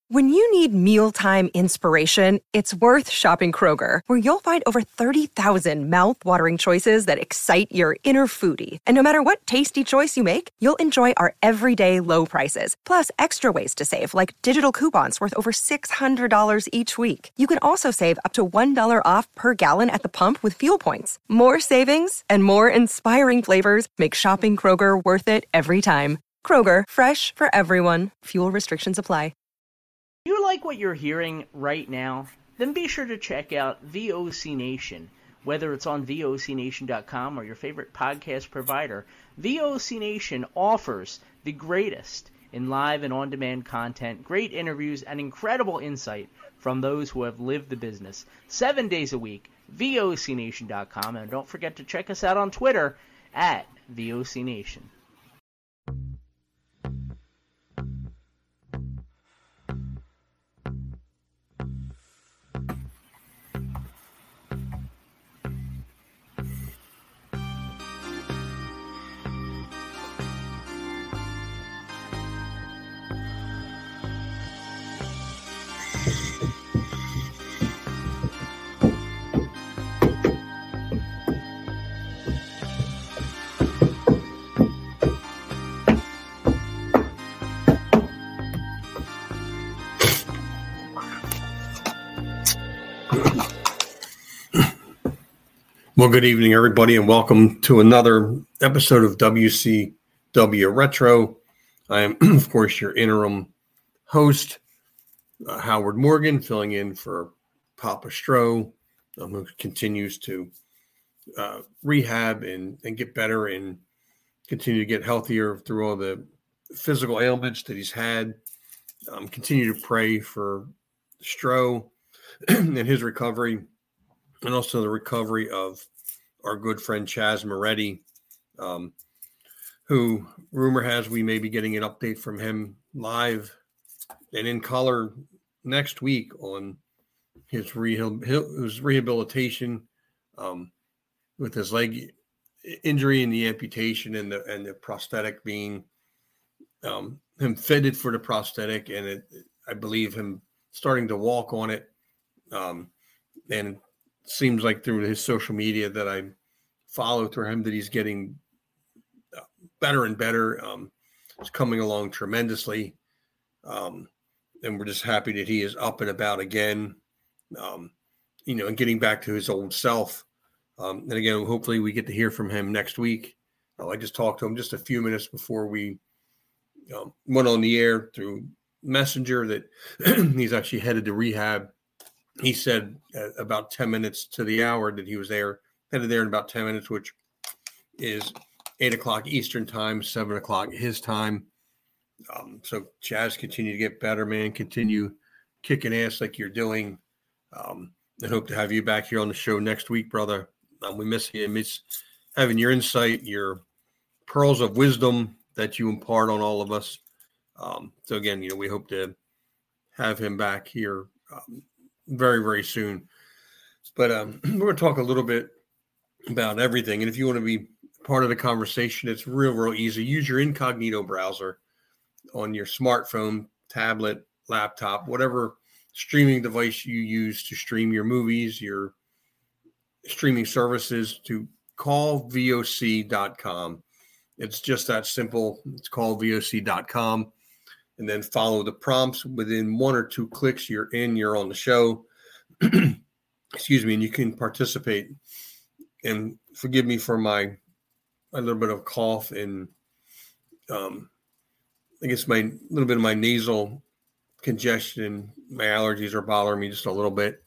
When you need mealtime inspiration, it's worth shopping Kroger, where you'll find over 30,000 mouth-watering choices that excite your inner foodie. And no matter what tasty choice you make, you'll enjoy our everyday low prices, plus extra ways to save, like digital coupons worth over $600 each week. You can also save up to $1 off per gallon at the pump with fuel points. More savings and more inspiring flavors make shopping Kroger worth it every time. Kroger, fresh for everyone. Fuel restrictions apply. If you like what you're hearing right now, then be sure to check out VOC Nation. Whether it's on VOCNation.com or your favorite podcast provider, VOC Nation offers the greatest in live and on-demand content, great interviews, and incredible insight from those who have lived the business 7 days a week. VOCNation.com, and don't forget to check us out on Twitter at VOC Nation. Well, good evening, everybody, and welcome to another episode of WCW Retro. I am, of course, your interim host, Howard Morgan, filling in for Papa Stro, who continues to rehab and get better and continue to get healthier through all the physical ailments that he's had. Continue to pray for Stro and his recovery, and also the recovery of our good friend Chaz Moretti, who rumor has we may be getting an update from him live and in color next week on his rehabilitation with his leg injury and the amputation and the prosthetic being him fitted for the prosthetic, and I believe him starting to walk on it, and seems like through his social media that I follow through him that he's getting better and better. It's coming along tremendously. And we're just happy that he is up and about again, and getting back to his old self. And again, hopefully we get to hear from him next week. I just talked to him just a few minutes before we went on the air through Messenger that he's actually headed to rehab. He said about 10 minutes to the hour that he was headed there in about 10 minutes, which is 8 o'clock Eastern time, 7 o'clock his time. So Chaz, continue to get better, man. Continue kicking ass like you're doing. And hope to have you back here on the show next week, brother. We miss you. Miss having your insight, your pearls of wisdom that you impart on all of us. So again, we hope to have him back here very, very soon. But we're going to talk a little bit about everything. And if you want to be part of the conversation, it's real easy. Use your incognito browser on your smartphone, tablet, laptop, whatever streaming device you use to stream your movies, your streaming services, to callvoc.com. It's just that simple. It's callvoc.com. And then follow the prompts. Within 1 or 2 clicks, you're on the show. Excuse me, and you can participate. And forgive me for my little bit of cough and I guess my little bit of my nasal congestion. My allergies are bothering me just a little bit.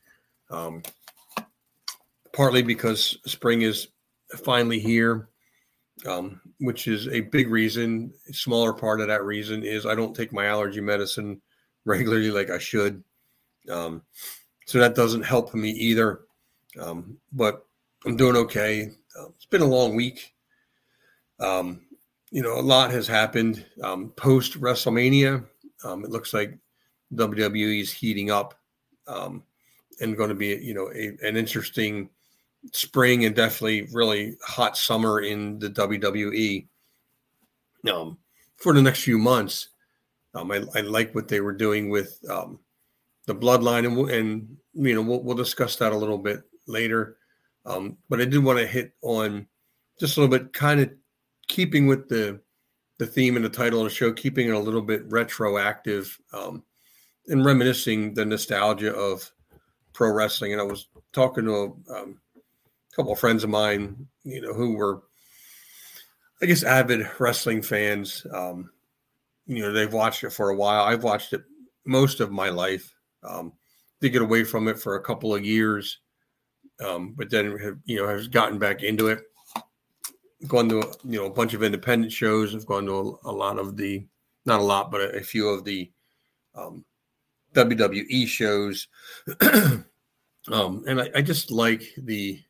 Partly because spring is finally here. Which is a big reason. A smaller part of that reason is I don't take my allergy medicine regularly like I should. So that doesn't help me either. But I'm doing okay. It's been a long week. A lot has happened. Post WrestleMania, it looks like WWE is heating up and going to be, an interesting spring and definitely really hot summer in the WWE for the next few months. I like what they were doing with the bloodline, and we'll discuss that a little bit later. But I did want to hit on just a little bit, kind of keeping with the theme and the title of the show, keeping it a little bit retroactive, and reminiscing the nostalgia of pro wrestling. And I was talking to a couple of friends of mine, who were, I guess, avid wrestling fans. They've watched it for a while. I've watched it most of my life. Did get away from it for a couple of years, but then has gotten back into it. Gone to a bunch of independent shows. I've gone to a lot of the, not a lot, but a few of the WWE shows, and I just like the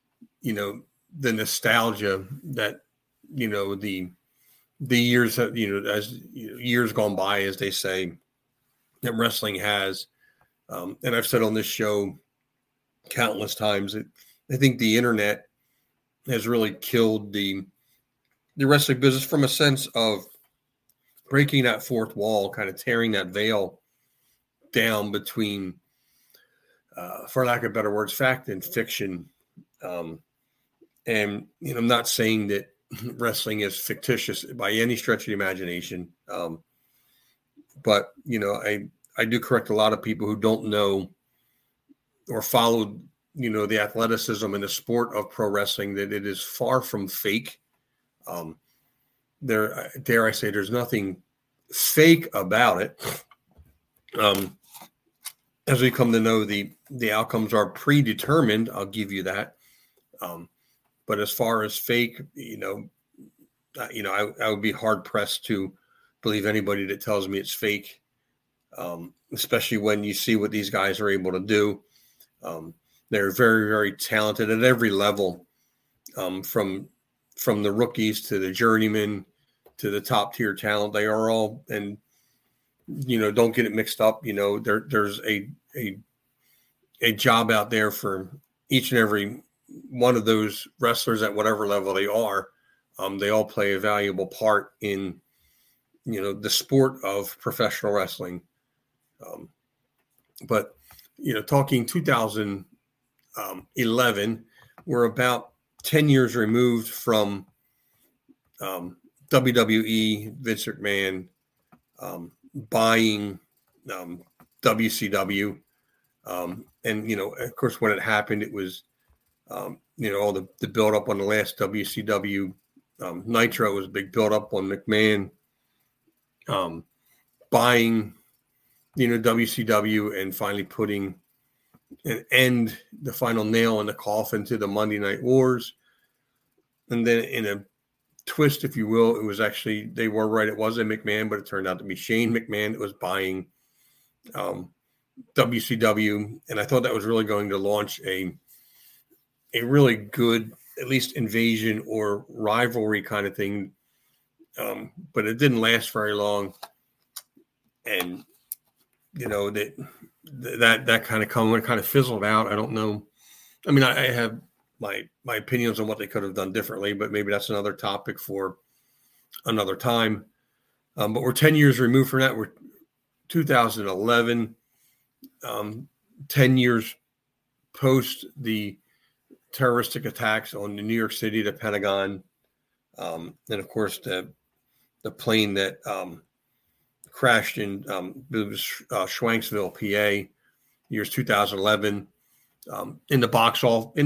nostalgia that the years that as years gone by, as they say, that wrestling has. And I've said on this show countless times that I think the internet has really killed the wrestling business, from a sense of breaking that fourth wall, kind of tearing that veil down between, for lack of better words, fact and fiction. And I'm not saying that wrestling is fictitious by any stretch of the imagination. But I do correct a lot of people who don't know or follow, the athleticism and the sport of pro wrestling, that it is far from fake. Dare I say, there's nothing fake about it. As we come to know, the outcomes are predetermined. I'll give you that. But as far as fake, I would be hard pressed to believe anybody that tells me it's fake, especially when you see what these guys are able to do. They're very, very talented at every level, from the rookies to the journeymen to the top tier talent. They are all, and don't get it mixed up. There's a job out there for each and every one of those wrestlers at whatever level they are. They all play a valuable part in the sport of professional wrestling. But talking 2011, we're about 10 years removed from WWE, Vince McMahon buying WCW. And, of course, when it happened, it was, all the build up on the last WCW Nitro was a big build up on McMahon buying, WCW, and finally putting an end, the final nail in the coffin to the Monday Night Wars. And then in a twist, if you will, it was actually, they were right, it wasn't McMahon, but it turned out to be Shane McMahon that was buying WCW. And I thought that was really going to launch a really good, at least invasion or rivalry kind of thing. But it didn't last very long. And, that kind of fizzled out. I don't know. I mean, I have my opinions on what they could have done differently, but maybe that's another topic for another time. But we're 10 years removed from that. We're 2011, 10 years post the terroristic attacks on the New York City, the Pentagon, and of course the plane that crashed in Schwanksville, PA, years 2011. In the box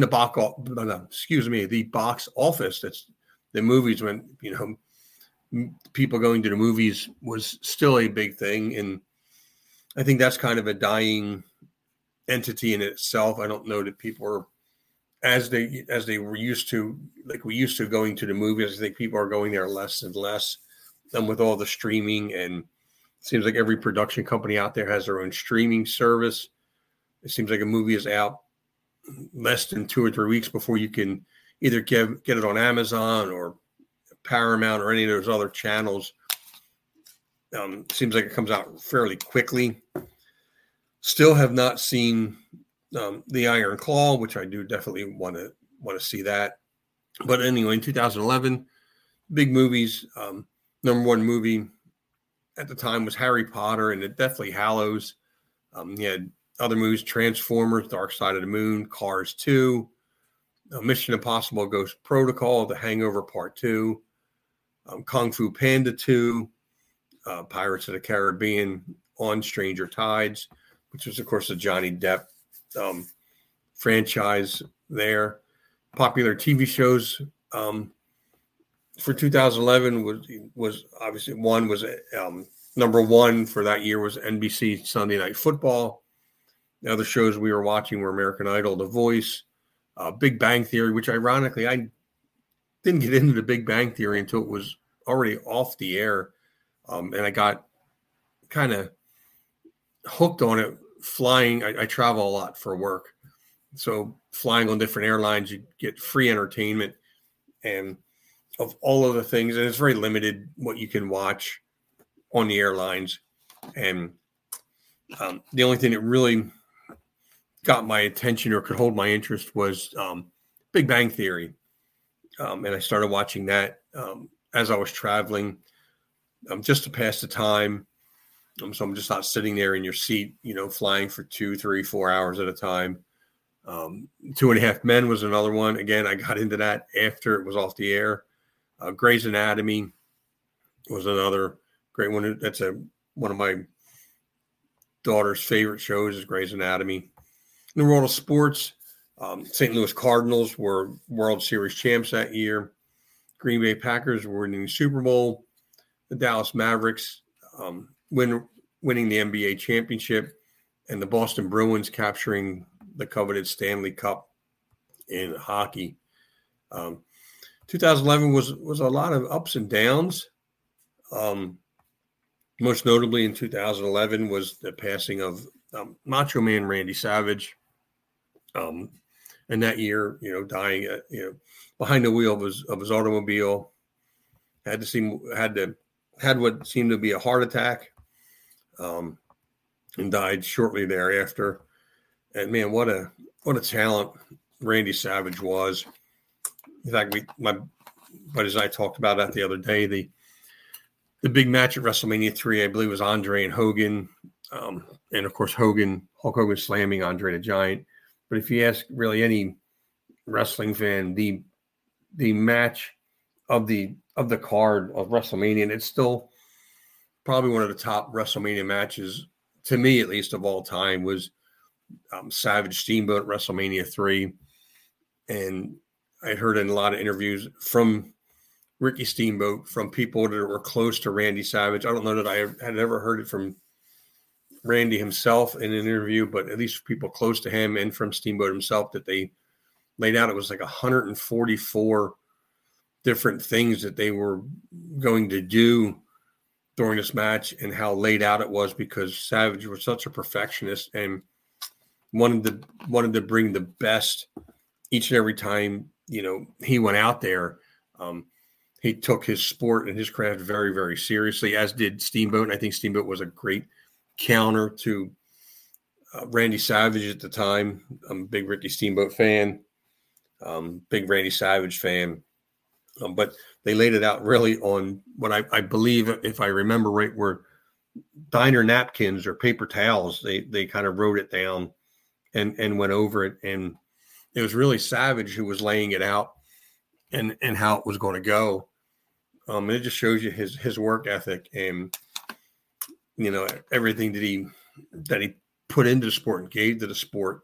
office. That's the movies, when people going to the movies was still a big thing, and I think that's kind of a dying entity in itself. I don't know that people are as they were used to, like we used to going to the movies. I think people are going there less and less, and with all the streaming, and it seems like every production company out there has their own streaming service. It seems like a movie is out less than 2 or 3 weeks before you can either get it on Amazon or Paramount or any of those other channels. Seems like it comes out fairly quickly. Still have not seen The Iron Claw, which I do definitely want to see that. But anyway, in 2011, big movies. Number one movie at the time was Harry Potter and Deathly Hallows. He had other movies, Transformers, Dark Side of the Moon, Cars 2, Mission Impossible Ghost Protocol, The Hangover Part 2, Kung Fu Panda 2, Pirates of the Caribbean, On Stranger Tides, which was, of course, the Johnny Depp franchise there. Popular TV shows for 2011 was obviously number one for that year was NBC Sunday Night Football. The other shows we were watching were American Idol, The Voice, Big Bang Theory, which ironically I didn't get into the Big Bang Theory until it was already off the air. And I got kind of hooked on it flying. I travel a lot for work. So flying on different airlines, you get free entertainment and of all of the things. And it's very limited what you can watch on the airlines. And the only thing that really got my attention or could hold my interest was Big Bang Theory. And I started watching that as I was traveling just to pass the time. So I'm just not sitting there in your seat, flying for 2, 3, 4 hours at a time. 2.5 Men was another one. Again, I got into that after it was off the air. Grey's Anatomy was another great one. That's one of my daughter's favorite shows is Grey's Anatomy. In the world of sports, St. Louis Cardinals were World Series champs that year. Green Bay Packers were winning the Super Bowl. The Dallas Mavericks winning the NBA championship, and the Boston Bruins capturing the coveted Stanley Cup in hockey. 2011 was a lot of ups and downs. Most notably in 2011 was the passing of Macho Man Randy Savage. And that year, dying, behind the wheel of his automobile, had what seemed to be a heart attack, and died shortly thereafter. And man, what a talent Randy Savage was. In fact, my buddies and I talked about that the other day. The big match at WrestleMania 3, I believe, was Andre and Hogan, and of course Hulk Hogan slamming Andre the Giant. But if you ask really any wrestling fan, the match of the card of WrestleMania, and it's still probably one of the top WrestleMania matches, to me at least, of all time, was Savage Steamboat WrestleMania 3. And I heard in a lot of interviews from Ricky Steamboat, from people that were close to Randy Savage. I don't know that I had ever heard it from Randy himself in an interview, but at least people close to him and from Steamboat himself, that they laid out. It was like 144 different things that they were going to do during this match, and how laid out it was, because Savage was such a perfectionist and wanted to bring the best each and every time, he went out there. He took his sport and his craft very, very seriously, as did Steamboat. And I think Steamboat was a great counter to Randy Savage at the time. I'm a big Ricky Steamboat fan, big Randy Savage fan. But they laid it out really on what I believe, if I remember right, were diner napkins or paper towels. They kind of wrote it down and went over it. And it was really Savage who was laying it out and how it was going to go. And it just shows you his work ethic and, everything that he put into the sport and gave to the sport.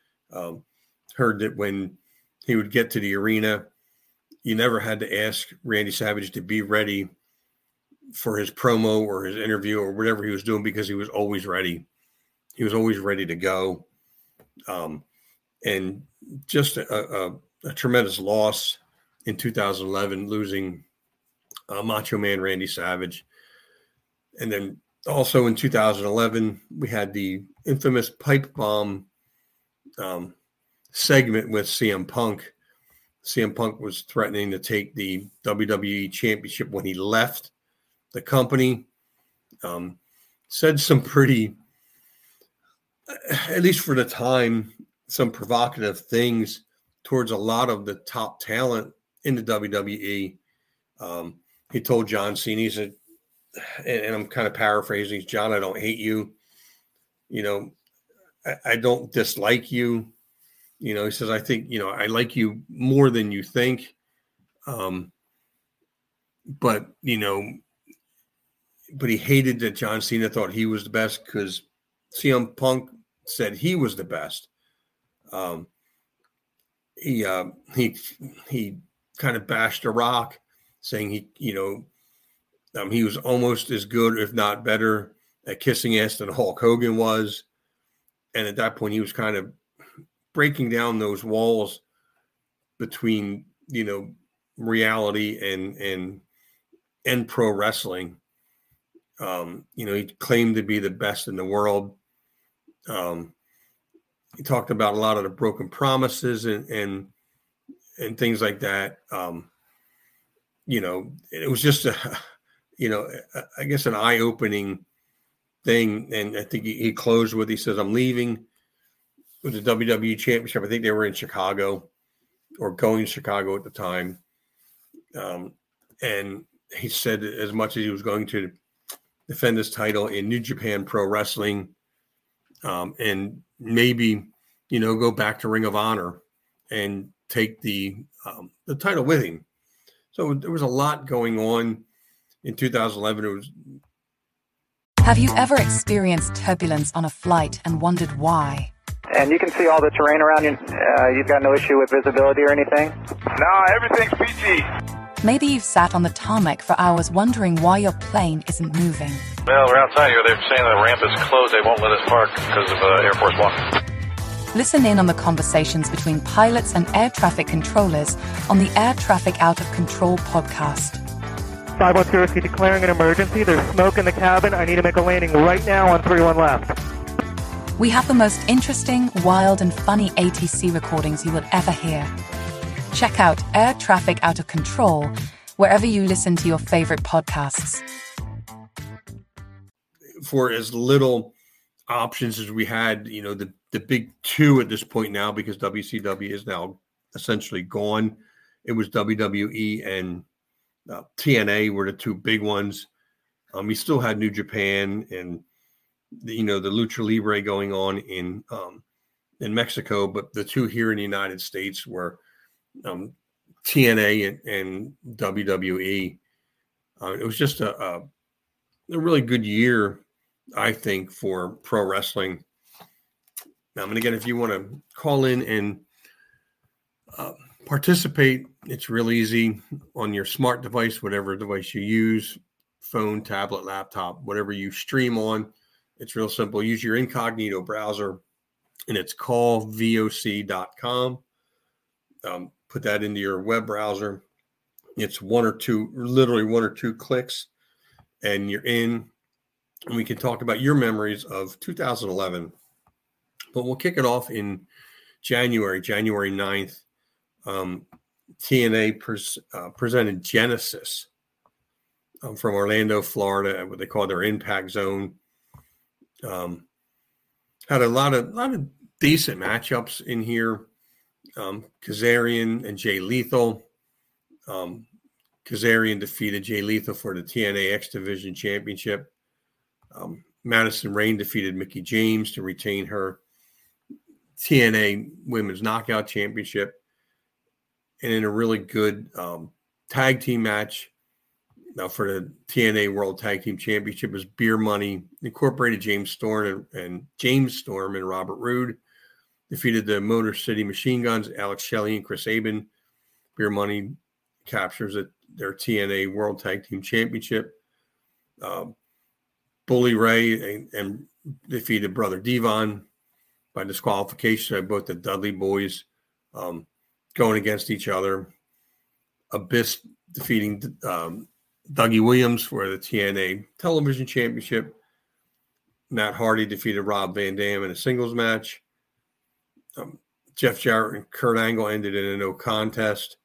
Heard that when he would get to the arena, you never had to ask Randy Savage to be ready for his promo or his interview or whatever he was doing, because he was always ready. He was always ready to go. And just a tremendous loss in 2011, losing Macho Man Randy Savage. And then also in 2011, we had the infamous pipe bomb segment with CM Punk. CM Punk was threatening to take the WWE Championship when he left the company. Said some pretty, at least for the time, some provocative things towards a lot of the top talent in the WWE. He told John Cena, he said, and I'm kind of paraphrasing, John, I don't hate you. I don't dislike you. He says, I think, I like you more than you think. But he hated that John Cena thought he was the best because CM Punk said he was the best. He kind of bashed The Rock, saying he was almost as good, if not better, at kissing ass than Hulk Hogan was. And at that point, he was kind of breaking down those walls between, reality and pro wrestling. He claimed to be the best in the world. He talked about a lot of the broken promises and things like that. It was just I guess an eye-opening thing. And I think he closed with, he says, I'm leaving with the WWE Championship. I think they were in Chicago or going to Chicago at the time. And he said as much as he was going to defend his title in New Japan Pro Wrestling, and maybe, go back to Ring of Honor and take the title with him. So there was a lot going on in 2011. Have you ever experienced turbulence on a flight and wondered why? And you can see all the terrain around you. You've got no issue with visibility or anything? No, everything's peachy. Maybe you've sat on the tarmac for hours wondering why your plane isn't moving. Well, we're outside here. They're saying the ramp is closed. They won't let us park because of Air Force One. Listen in on the conversations between pilots and air traffic controllers on the Air Traffic Out of Control podcast. 510, is he declaring an emergency? There's smoke in the cabin. I need to make a landing right now on 31 left. We have the most interesting, wild, and funny ATC recordings you will ever hear. Check out Air Traffic Out of Control wherever you listen to your favorite podcasts. For as little options as we had, the big two at this point now, because WCW is now essentially gone. It was WWE and TNA were the two big ones. We still had New Japan and the Lucha Libre going on in Mexico, but the two here in the United States were TNA and WWE. It was just a really good year, I think, for pro wrestling. Now, and again, if you want to call in and participate, it's real easy on your smart device, whatever device you use, phone, tablet, laptop, whatever you stream on. It's real simple. Use your incognito browser, and it's callvoc.com. Put that into your web browser. It's literally one or two clicks, and you're in. And we can talk about your memories of 2011. But we'll kick it off in January 9th. TNA presented Genesis from Orlando, Florida, what they call their Impact Zone. Had a lot of decent matchups in here. Kazarian and Jay Lethal. Kazarian defeated Jay Lethal for the TNA X Division Championship. Madison Rayne defeated Mickie James to retain her TNA Women's Knockout Championship. And in a really good tag team match, now for the TNA World Tag Team Championship, was Beer Money Incorporated. James Storm and Robert Roode defeated the Motor City Machine Guns, Alex Shelley and Chris Sabin. Beer Money captures their TNA World Tag Team Championship. Bully Ray and defeated Brother Devon by disqualification of both the Dudley Boys going against each other. Abyss defeating Dougie Williams for the TNA Television Championship. Matt Hardy defeated Rob Van Dam in a singles match. Jeff Jarrett and Kurt Angle ended in a no contest.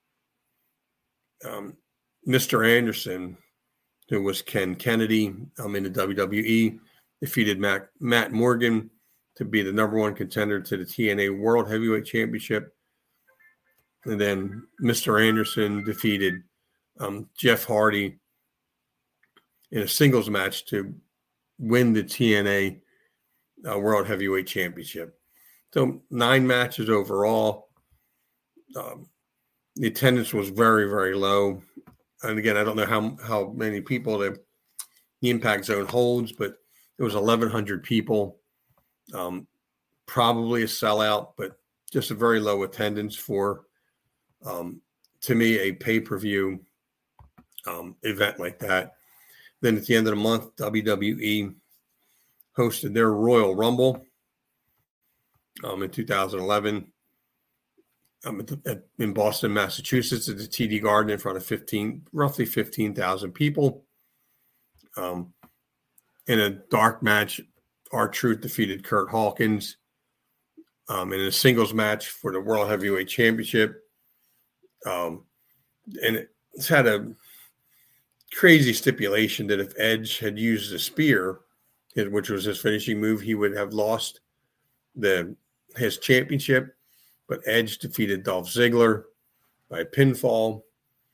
Mr. Anderson, who was Ken Kennedy in the WWE, defeated Matt Morgan to be the number one contender to the TNA World Heavyweight Championship. And then Mr. Anderson defeated Jeff Hardy in a singles match to win the TNA World Heavyweight Championship. So 9 matches overall. The attendance was very, very low. And again, I don't know how many people the Impact Zone holds, but it was 1,100 people. Probably a sellout, but just a very low attendance for, to me, a pay-per-view event like that. Then at the end of the month, WWE hosted their Royal Rumble in 2011 in Boston, Massachusetts, at the TD Garden in front of roughly 15,000 people. In a dark match, R-Truth defeated Kurt Hawkins. In a singles match for the World Heavyweight Championship. And it's had a crazy stipulation that if Edge had used a spear, which was his finishing move, he would have lost his championship. But Edge defeated Dolph Ziggler by pinfall.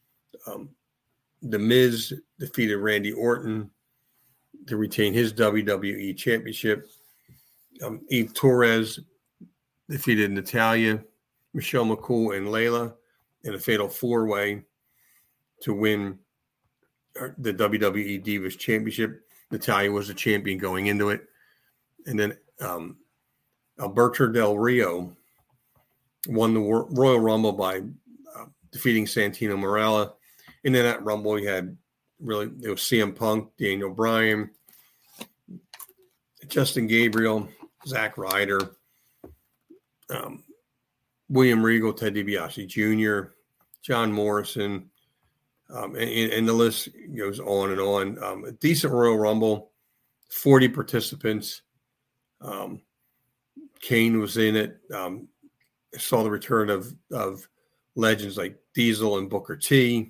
The Miz defeated Randy Orton to retain his WWE championship. Eve Torres defeated Natalya, Michelle McCool, and Layla in a fatal 4-way to win the WWE Divas Championship. Natalya was the champion going into it. And then Alberto Del Rio won the Royal Rumble by defeating Santino Marella. And in that Rumble, it was CM Punk, Daniel Bryan, Justin Gabriel, Zack Ryder, William Regal, Ted DiBiase Jr., John Morrison, and the list goes on and on. A decent Royal Rumble, 40 participants. Kane was in it. Saw the return of legends like Diesel and Booker T,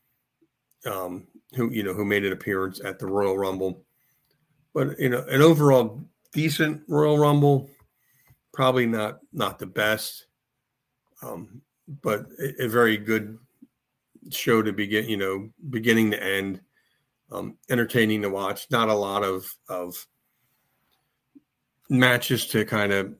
who made an appearance at the Royal Rumble. But an overall decent Royal Rumble. Probably not the best, but a very good show to begin, beginning to end, entertaining to watch. Not a lot of matches to kind of,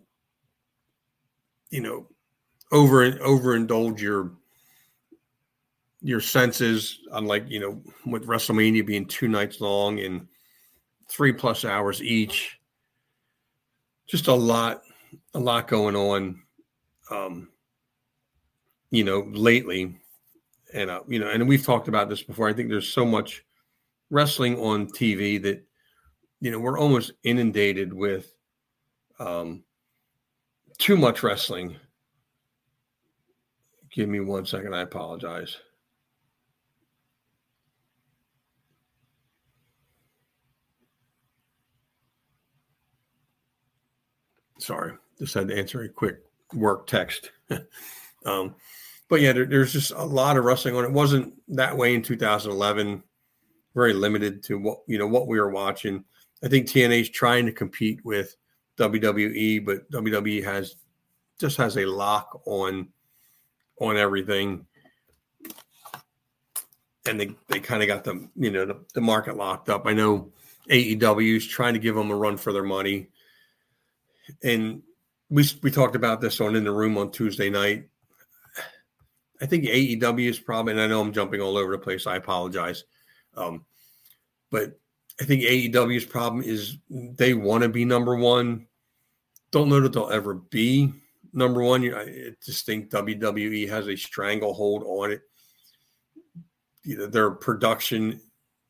overindulge your senses. Unlike, with WrestleMania being 2 nights long and 3+ hours each. Just a lot going on, lately. And, and we've talked about this before. I think there's so much wrestling on TV that, we're almost inundated with too much wrestling. Give me 1 second. I apologize. Sorry, just had to answer a quick work text. But yeah, there's just a lot of wrestling on. It wasn't that way in 2011. Very limited to what we were watching. I think TNA is trying to compete with WWE, but WWE has a lock on everything, and they kind of got the market locked up. I know AEW is trying to give them a run for their money. And we talked about this In the Room on Tuesday night. I think AEW is probably, and I know I'm jumping all over the place, I apologize. But I think AEW's problem is they want to be number one. Don't know that they'll ever be number one. I just think WWE has a stranglehold on it. Their production,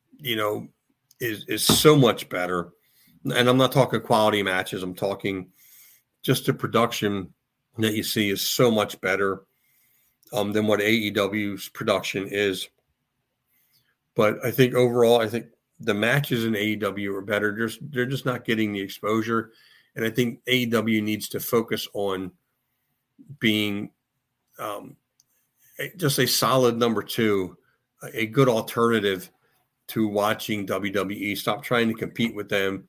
is so much better. And I'm not talking quality matches. I'm talking just the production that you see is so much better than what AEW's production is. But I think overall, the matches in AEW are better. They're just not getting the exposure. And I think AEW needs to focus on being just a solid number 2, a good alternative to watching WWE. Stop trying to compete with them.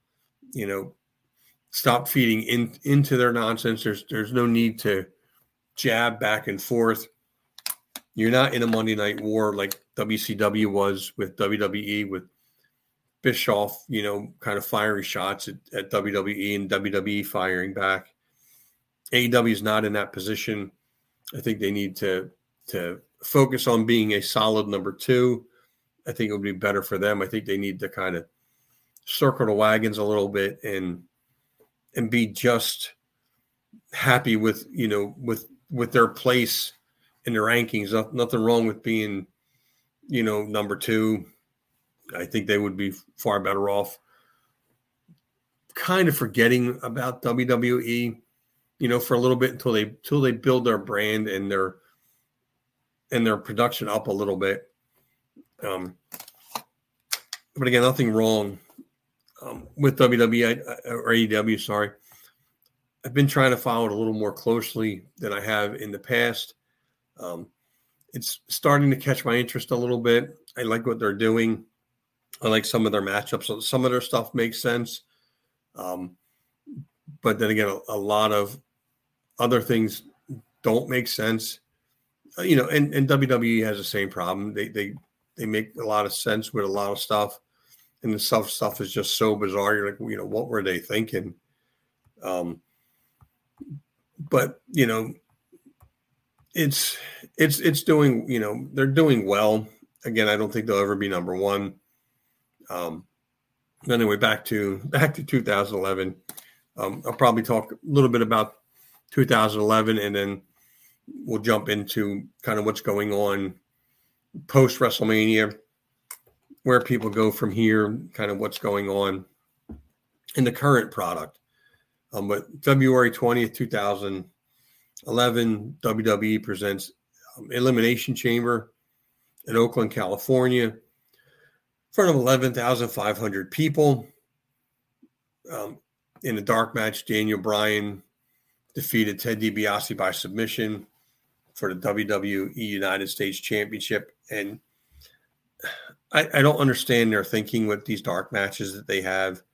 Stop feeding into their nonsense. There's no need to jab back and forth. You're not in a Monday Night War like WCW was with WWE with Bischoff, kind of fiery shots at WWE and WWE firing back. AEW is not in that position. I think they need to focus on being a solid number 2. I think it would be better for them. I think they need to kind of circle the wagons a little bit and be just happy with their place in the rankings. Nothing wrong with being, number 2. I think they would be far better off kind of forgetting about WWE, for a little bit until they build their brand and their production up a little bit. But again, nothing wrong with WWE or AEW. Sorry, I've been trying to follow it a little more closely than I have in the past. It's starting to catch my interest a little bit. I like what they're doing. I like some of their matchups. So some of their stuff makes sense. But then again, a lot of other things don't make sense. And WWE has the same problem. They make a lot of sense with a lot of stuff. And the stuff is just so bizarre. You're like, what were they thinking? But it's doing, they're doing well. Again, I don't think they'll ever be number 1. Anyway, back to 2011. I'll probably talk a little bit about 2011, and then we'll jump into kind of what's going on post WrestleMania, where people go from here, kind of what's going on in the current product. But February 20th, 2011, WWE presents Elimination Chamber in Oakland, California, in front of 11,500 people. In a dark match, Daniel Bryan defeated Ted DiBiase by submission for the WWE United States Championship. And I don't understand their thinking with these dark matches that they have.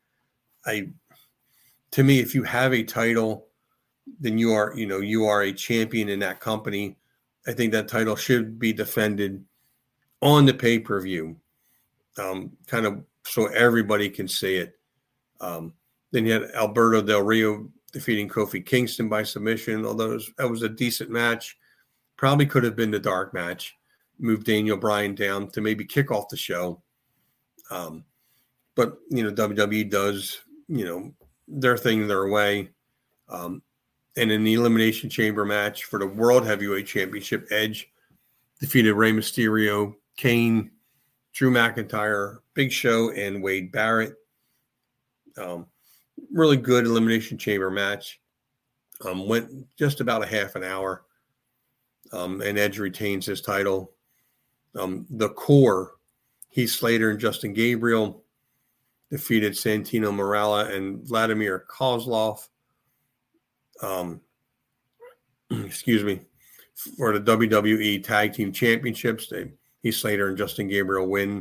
To me, if you have a title, then you are a champion in that company. I think that title should be defended on the pay-per-view, kind of so everybody can see it. Then you had Alberto Del Rio defeating Kofi Kingston by submission, although that was a decent match. Probably could have been the dark match. Move Daniel Bryan down to maybe kick off the show. But, WWE does, their thing their way. And in the Elimination Chamber match for the World Heavyweight Championship, Edge defeated Rey Mysterio, Kane, Drew McIntyre, Big Show, and Wade Barrett. Really good Elimination Chamber match. Went just about a half an hour. And Edge retains his title. The Core, Heath Slater and Justin Gabriel, defeated Santino Marella and Vladimir Kozlov. Excuse me, for the WWE Tag Team Championships. Heath Slater and Justin Gabriel win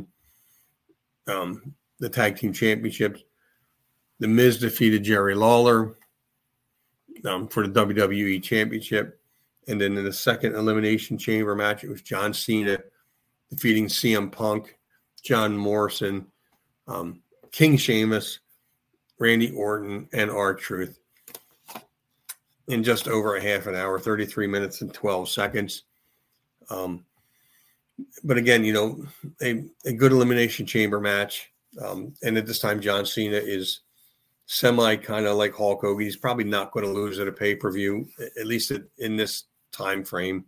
the Tag Team Championships. The Miz defeated Jerry Lawler for the WWE Championship. And then in the second Elimination Chamber match, it was John Cena defeating CM Punk, John Morrison, King Sheamus, Randy Orton, and R-Truth in just over a half an hour, 33 minutes and 12 seconds. But again, a good Elimination Chamber match. And at this time, John Cena is semi kind of like Hulk Hogan. He's probably not going to lose at a pay-per-view, at least in this time frame.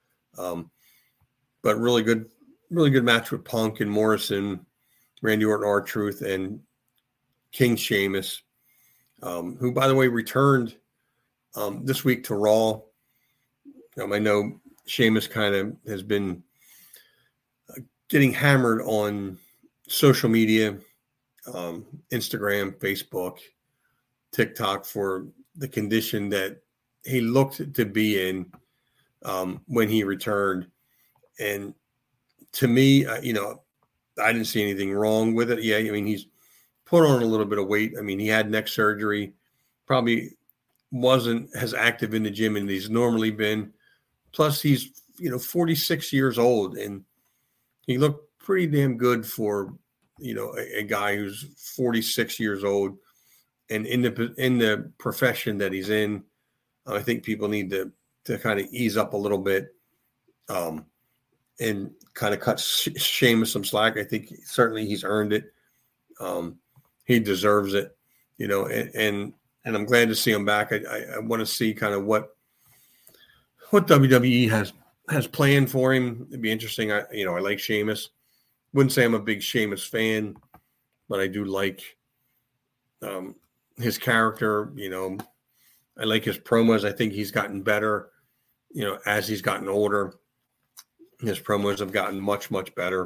But really good match with Punk and Morrison, Randy Orton, R-Truth, and King Sheamus, who, by the way, returned this week to Raw. I know Sheamus kind of has been getting hammered on social media, Instagram, Facebook, TikTok, for the condition that he looked to be in when he returned. And to me, I didn't see anything wrong with it. Yeah, he's put on a little bit of weight. He had neck surgery, probably wasn't as active in the gym as he's normally been. Plus, he's 46 years old, and he looked pretty damn good for a guy who's 46 years old, and in the profession that he's in, I think people need to kind of ease up a little bit, and kind of cut Sheamus some slack. I think certainly he's earned it. He deserves it, and I'm glad to see him back. I want to see kind of what WWE has planned for him. It'd be interesting. I like Sheamus. Wouldn't say I'm a big Sheamus fan, but I do like his character. I like his promos. I think he's gotten better, as he's gotten older. His promos have gotten much, much better.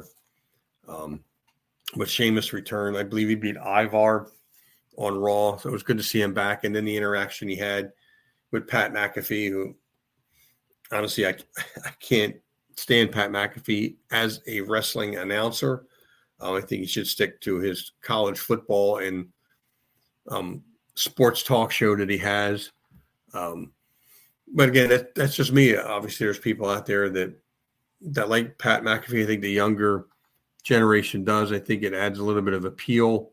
With Sheamus' return, I believe he beat Ivar on Raw, so it was good to see him back. And then the interaction he had with Pat McAfee, who honestly I can't stand Pat McAfee as a wrestling announcer. I think he should stick to his college football and sports talk show that he has. But again, that's just me. Obviously, there's people out there that like Pat McAfee. I think the younger generation does. I think it adds a little bit of appeal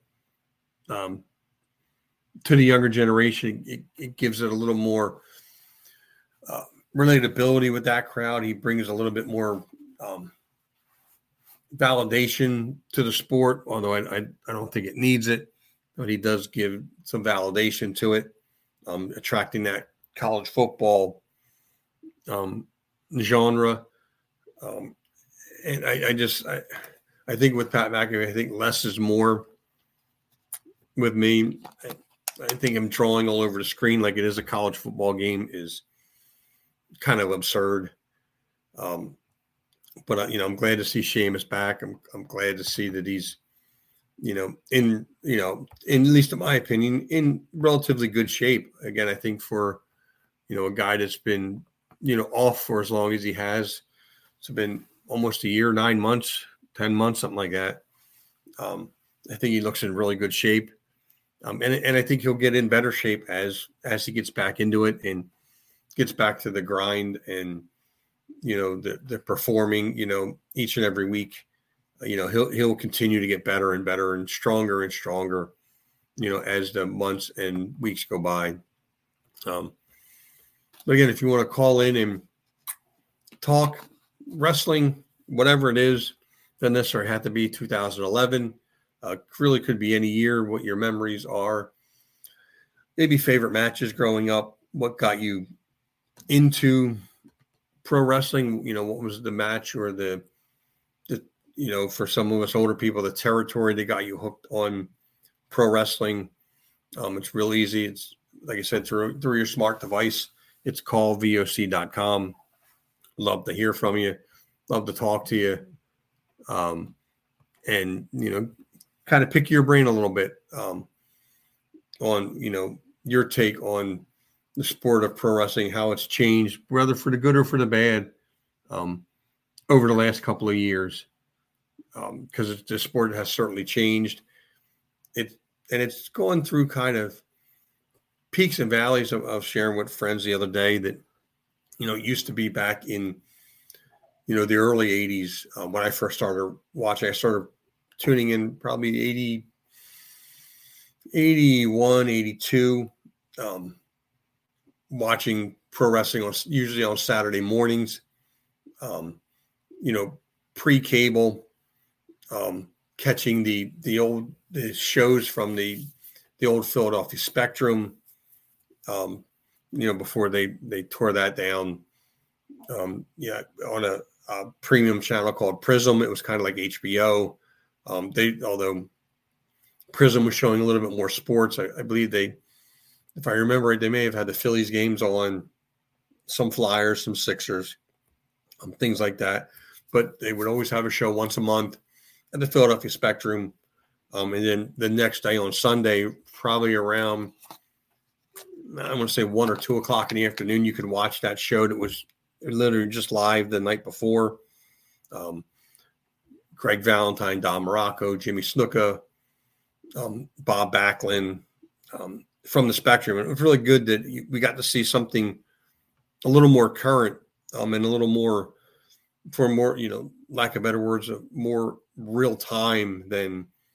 to the younger generation. It gives it a little more relatability with that crowd. He brings a little bit more validation to the sport, although I don't think it needs it, but he does give some validation to it, attracting that college football genre. And I think with Pat McAfee, I think less is more with me. I think him trolling all over the screen like it is a college football game is kind of absurd. But I'm glad to see Sheamus back. I'm glad to see that he's, in at least in my opinion, in relatively good shape. Again, I think for, a guy that's been, off for as long as he has, it's been almost a year, 9 months, 10 months, something like that. I think he looks in really good shape. And I think he'll get in better shape as he gets back into it and gets back to the grind and, the performing, each and every week. He'll continue to get better and better and stronger, as the months and weeks go by. But again, if you want to call in and talk wrestling, whatever it is, doesn't necessarily have to be 2011. Really could be any year, what your memories are. Maybe favorite matches growing up, what got you into pro wrestling, what was the match or the for some of us older people, the territory that got you hooked on pro wrestling. It's real easy. It's like I said, through your smart device. It's callvoc.com. Love to hear from you. Love to talk to you. And, kind of pick your brain a little bit on, your take on the sport of pro wrestling, how it's changed, whether for the good or for the bad, over the last couple of years. Because the sport has certainly changed. It's gone through kind of peaks and valleys of sharing with friends the other day that, it used to be back in, the early 80s when I first started watching. I started tuning in probably 80, 81, 82, watching pro wrestling usually on Saturday mornings, pre-cable, catching the old shows from the old Philadelphia Spectrum, before they tore that down, on a premium channel called Prism. It was kind of like HBO. Although Prism was showing a little bit more sports, I believe if I remember right, they may have had the Phillies games on, some Flyers, some Sixers, things like that. But they would always have a show once a month at the Philadelphia Spectrum. And then the next day on Sunday, probably around, I want to say 1 or 2 o'clock in the afternoon, you could watch that show that was literally just live the night before. Greg Valentine, Don Morocco, Jimmy Snuka, Bob Backlund from the Spectrum. And it was really good that we got to see something a little more current and a little more, for more, lack of better words, more real time than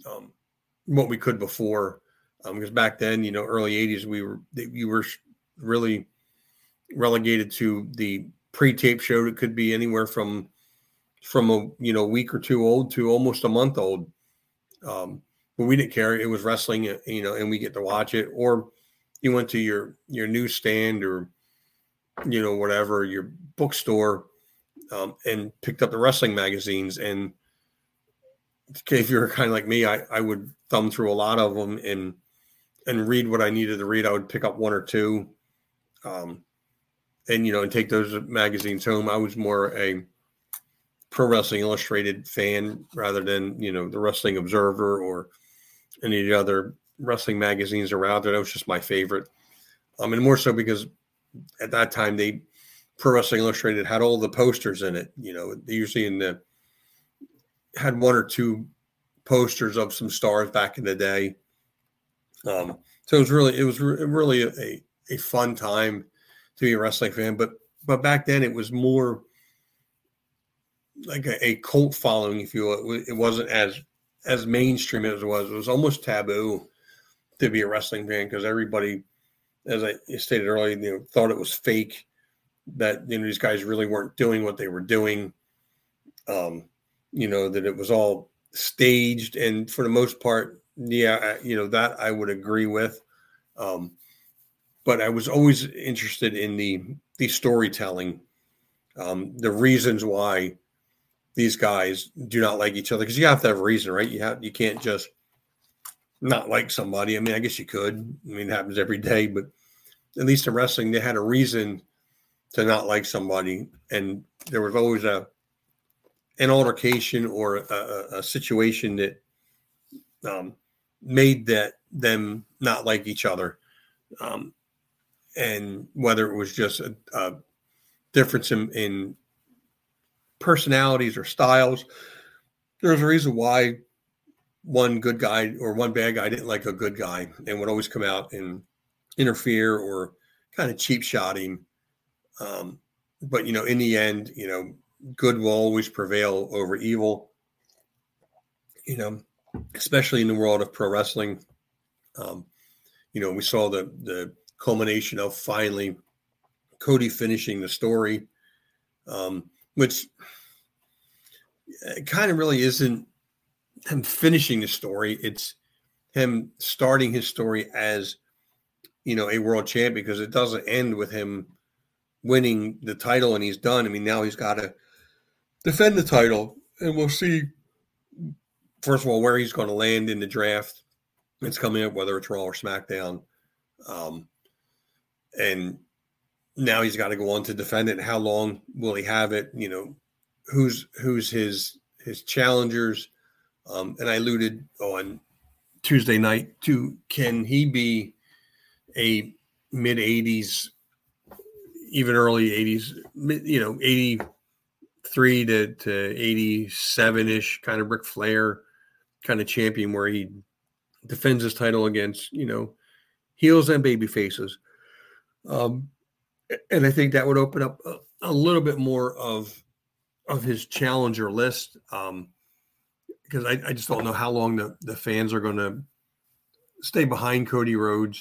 what we could before. Because back then, early 80s, you were really relegated to the pre-tape show. It could be anywhere from a week or two old to almost a month old. But we didn't care. It was wrestling, and we get to watch it. Or you went to your newsstand or, whatever, your bookstore, and picked up the wrestling magazines. And if you're kind of like me, I would thumb through a lot of them and read what I needed to read. I would pick up one or two, and take those magazines home. I was more a Pro Wrestling Illustrated fan rather than, the Wrestling Observer or any of the other wrestling magazines around there. That was just my favorite. And more so because at that time, Pro Wrestling Illustrated had all the posters in it. They usually had one or two posters of some stars back in the day. So it was really a fun time to be a wrestling fan. But back then it was more like a cult following, if you will. It wasn't as mainstream as it was. It was almost taboo to be a wrestling fan because everybody, as I stated earlier, thought it was fake, that these guys really weren't doing what they were doing. That it was all staged, and for the most part, that I would agree with. But I was always interested in the storytelling, the reasons why these guys do not like each other, because you have to have a reason, right? You can't just not like somebody. I mean, I guess you could. I mean, it happens every day, but at least in wrestling, they had a reason to not like somebody, and there was always an altercation or a situation that made them not like each other, and whether it was just a difference in personalities or styles, there's a reason why one good guy or one bad guy didn't like a good guy and would always come out and interfere or kind of cheap shot him. But in the end, good will always prevail over evil, especially in the world of pro wrestling. We saw the culmination of finally Cody finishing the story, which kind of really isn't him finishing the story. It's him starting his story as, a world champ, because it doesn't end with him winning the title and he's done. I mean, now he's got to defend the title, and we'll see, first of all, where he's going to land in the draft. It's coming up, whether it's Raw or SmackDown. And now he's got to go on to defend it. How long will he have it? Who's his challengers? And I alluded on Tuesday night to, can he be a mid 80s, even early 80s, 83 to 87-ish kind of Ric Flair kind of champion, where he defends his title against, heels and baby faces. And I think that would open up a little bit more of his challenger list, because I just don't know how long the fans are going to stay behind Cody Rhodes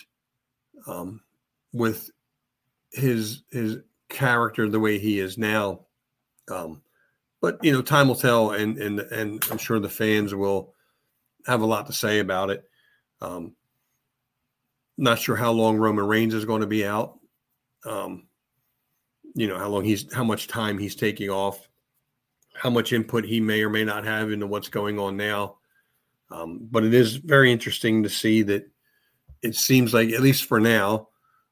with his character the way he is now. But time will tell, and I'm sure the fans will have a lot to say about it. Not sure how long Roman Reigns is going to be out. How much time he's taking off, how much input he may or may not have into what's going on now. But it is very interesting to see that it seems like, at least for now,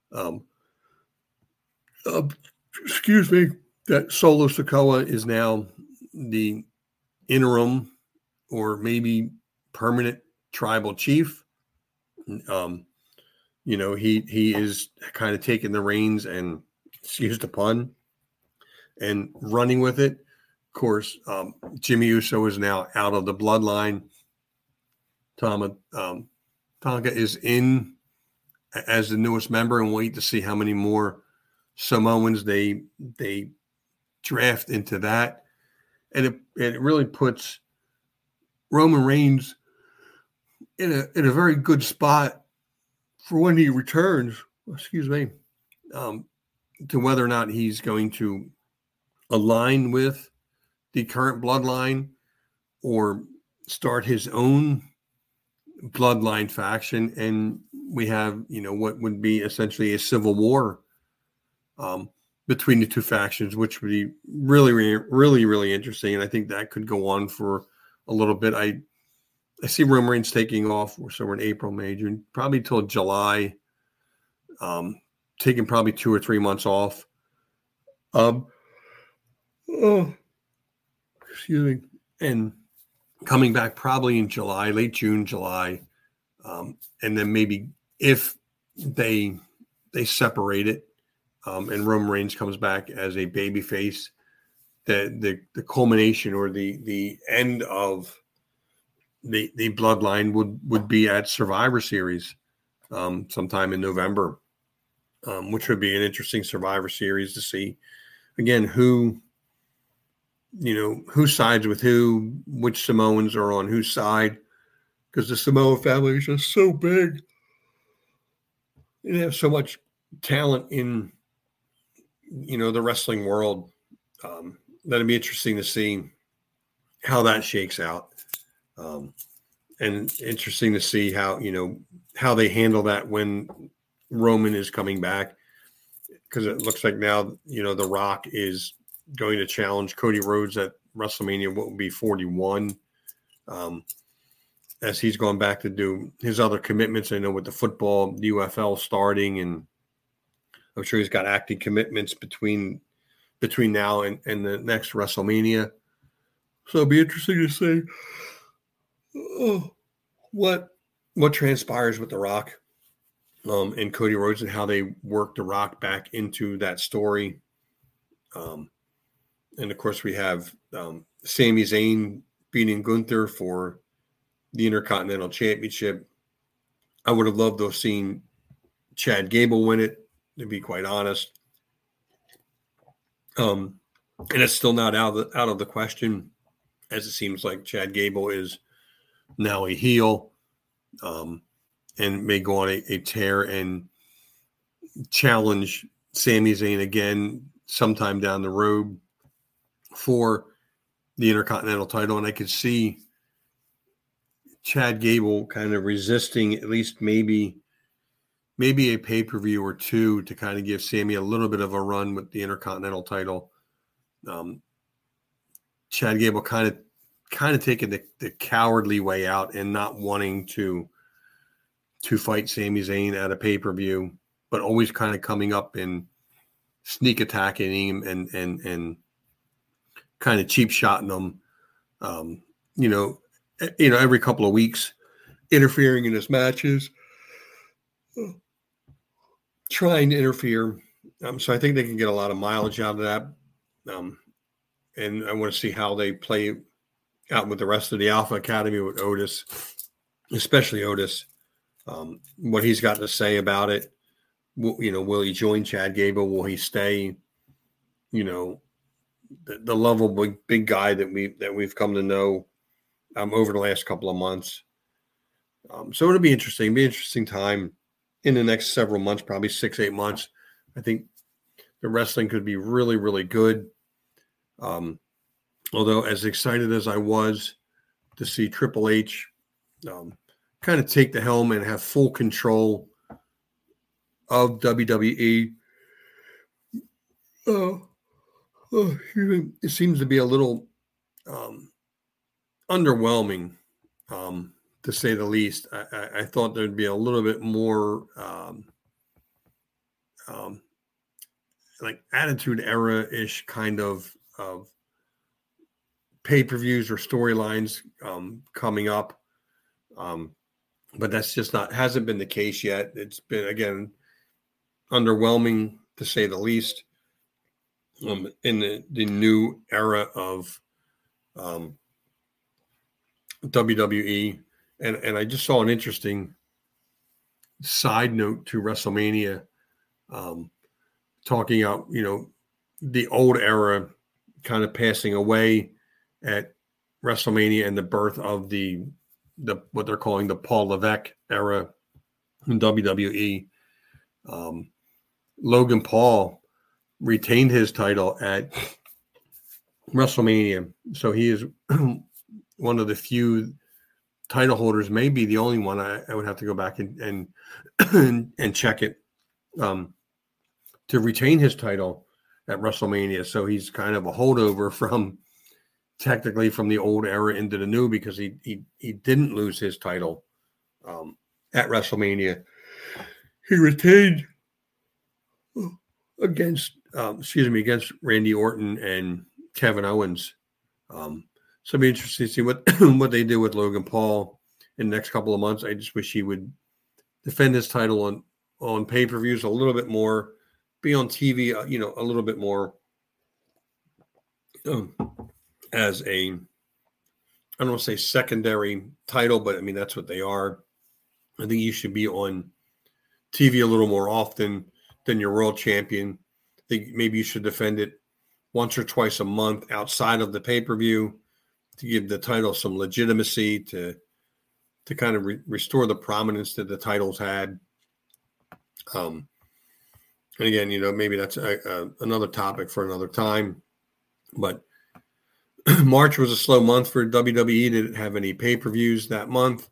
that Solo Sikoa is now the interim or maybe permanent tribal chief. He is kind of taking the reins and, excuse the pun, and running with it. Of course, Jimmy Uso is now out of the bloodline. Tonga is in as the newest member, and wait to see how many more Samoans they draft into that. And it really puts Roman Reigns in a very good spot for when he returns. Excuse me, to whether or not he's going to align with the current bloodline or start his own bloodline faction, and we have what would be essentially a civil war between the two factions, which would be really, really, really interesting. And I think that could go on for a little bit. I see Roman Reigns taking off. So we're in April, May, June, probably till July, taking probably 2 or 3 months off. Excuse me. And coming back probably in July, late June, July. And then maybe if they separate it, and Roman Reigns comes back as a babyface, the culmination or the end of the bloodline would be at Survivor Series sometime in November, which would be an interesting Survivor Series to see again who sides with who, which Samoans are on whose side, because the Samoa family is just so big. They have so much talent in the wrestling world. That'd be interesting to see how that shakes out. And interesting to see how they handle that when Roman is coming back, because it looks like now, The Rock is going to challenge Cody Rhodes at WrestleMania, what would be 41, as he's gone back to do his other commitments. I know with the football, the UFL starting, and I'm sure he's got acting commitments between now and the next WrestleMania. So it'll be interesting to see what transpires with The Rock and Cody Rhodes, and how they work The Rock back into that story. And of course, we have Sami Zayn beating Gunther for the Intercontinental Championship. I would have loved to have seen Chad Gable win it, to be quite honest. And it's still not out of the question, as it seems like Chad Gable is now a heel, and may go on a tear and challenge Sami Zayn again sometime down the road for the Intercontinental title. And I could see Chad Gable kind of resisting at least maybe a pay-per-view or two to kind of give Sami a little bit of a run with the Intercontinental title. Chad Gable kind of taking the cowardly way out and not wanting to fight Sami Zayn at a pay-per-view, but always kind of coming up and sneak attacking him and kind of cheap shotting him, every couple of weeks, interfering in his matches, trying to interfere. So I think they can get a lot of mileage out of that. And I want to see how they play out with the rest of the Alpha Academy with Otis, especially Otis, what he's got to say about it. Will he join Chad Gable? Will he stay, the lovable big guy that we've come to know over the last couple of months. So it'll be interesting. It'll be an interesting time in the next several months, probably 6-8 months. I think the wrestling could be really, really good. Although as excited as I was to see Triple H kind of take the helm and have full control of WWE, it seems to be a little underwhelming, to say the least. I thought there'd be a little bit more like Attitude Era-ish kind of pay-per-views or storylines coming up. But that's just hasn't been the case yet. It's been, again, underwhelming to say the least, in the new era of WWE. And I just saw an interesting side note to WrestleMania, talking about, the old era kind of passing away at WrestleMania and the birth of the what they're calling the Paul Levesque era in WWE. Logan Paul retained his title at WrestleMania, so he is one of the few title holders, maybe the only one. I would have to go back and check it, to retain his title at WrestleMania. So he's kind of a holdover from technically from the old era into the new, because he didn't lose his title at WrestleMania. He retained against Randy Orton and Kevin Owens. So it'll be interesting to see what they do with Logan Paul in the next couple of months. I just wish he would defend his title on pay-per-views a little bit more, be on TV, a little bit more as a, I don't want to say secondary title, but I mean, that's what they are. I think you should be on TV a little more often than your world champion. I think maybe you should defend it once or twice a month outside of the pay-per-view to give the title some legitimacy, to kind of restore the prominence that the titles had. And again, maybe that's another topic for another time. But March was a slow month for WWE. Didn't have any pay-per-views that month.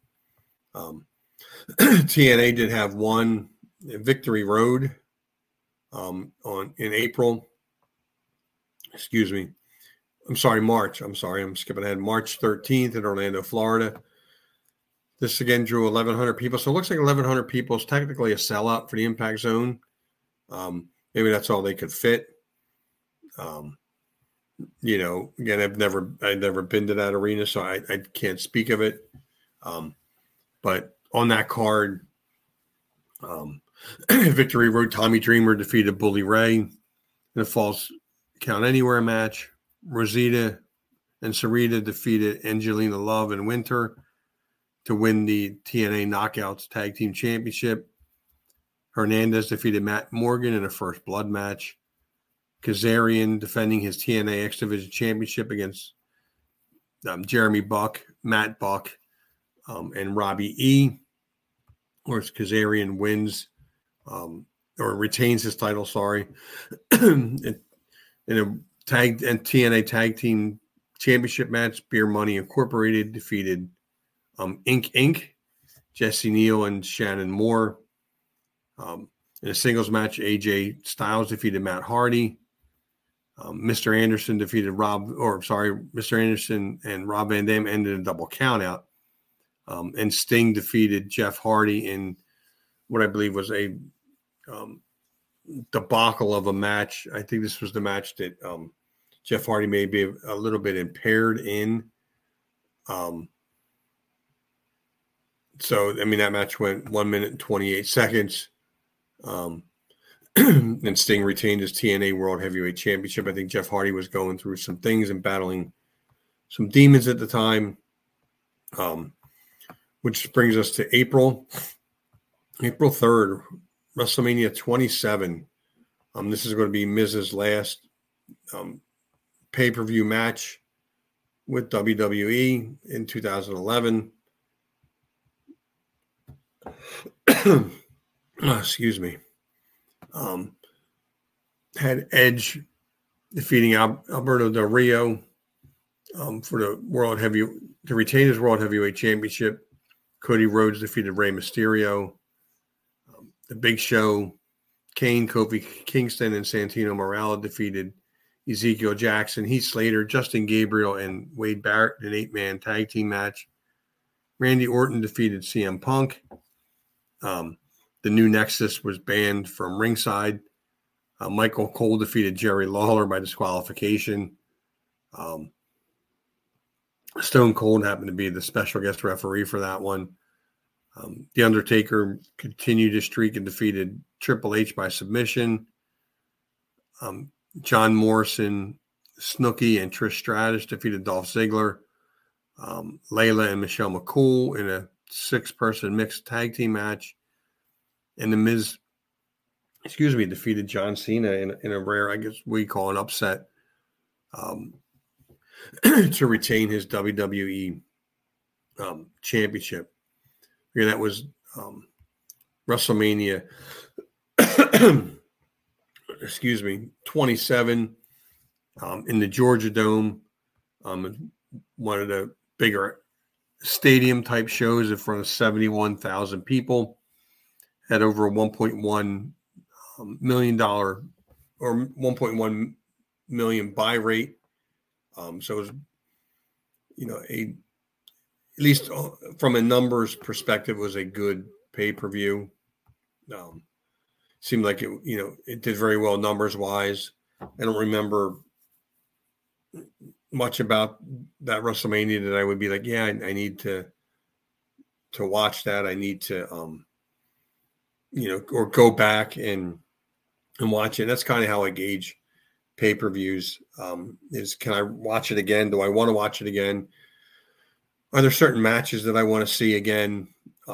TNA did have one, Victory Road, in April. Excuse me. I'm sorry, March. I'm sorry. I'm skipping ahead. March 13th in Orlando, Florida. This again drew 1,100 people. So it looks like 1,100 people is technically a sellout for the Impact Zone. Maybe that's all they could fit. Again, I've never been to that arena, so I can't speak of it. But on that card, Victory Road, Tommy Dreamer defeated Bully Ray in a Falls Count Anywhere match. Rosita and Sarita defeated Angelina Love and Winter to win the TNA Knockouts Tag Team Championship. Hernandez defeated Matt Morgan in a First Blood match. Kazarian defending his TNA X Division Championship against Jeremy Buck, Matt Buck, and Robbie E. Or Kazarian wins or retains his title, in a TNA Tag Team Championship match. Beer Money Incorporated defeated Inc., Jesse Neal and Shannon Moore. In a singles match, AJ Styles defeated Matt Hardy. Mr. Anderson Mr. Anderson and Rob Van Dam ended a double countout. And Sting defeated Jeff Hardy in what I believe was a debacle of a match. I think this was the match that Jeff Hardy may be a little bit impaired in. So, I mean, that match went 1 minute and 28 seconds. And Sting retained his TNA World Heavyweight Championship. I think Jeff Hardy was going through some things and battling some demons at the time. Which brings us to April 3rd, WrestleMania 27. This is going to be Miz's last pay-per-view match with WWE in 2011. Excuse me. Had Edge defeating Alberto Del Rio for the to retain his World Heavyweight Championship. Cody Rhodes defeated Rey Mysterio. The Big Show, Kane, Kofi Kingston, and Santino Marella defeated Ezekiel Jackson, Heath Slater, Justin Gabriel, and Wade Barrett in an 8-man tag team match. Randy Orton defeated CM Punk. The New Nexus was banned from ringside. Michael Cole defeated Jerry Lawler by disqualification. Stone Cold happened to be the special guest referee for that one. The Undertaker continued his streak and defeated Triple H by submission. John Morrison, Snooki, and Trish Stratus defeated Dolph Ziggler. Layla and Michelle McCool in a 6-person mixed tag team match. And The Miz, defeated John Cena in a rare, I guess we call an upset, to retain his WWE Championship. Again, that was WrestleMania, excuse me, 27 in the Georgia Dome. One of the bigger stadium type shows in front of 71,000 people. Had over a $1.1 million or 1.1 million buy rate. So it was, at least from a numbers perspective, was a good pay-per-view. Seemed like it did very well numbers wise. I don't remember much about that WrestleMania that I would be like, yeah, I need to watch that. I need to, or go back and watch it. That's kind of how I gauge pay-per-views. Is can I watch it again? Do I want to watch it again? Are there certain matches that I want to see again?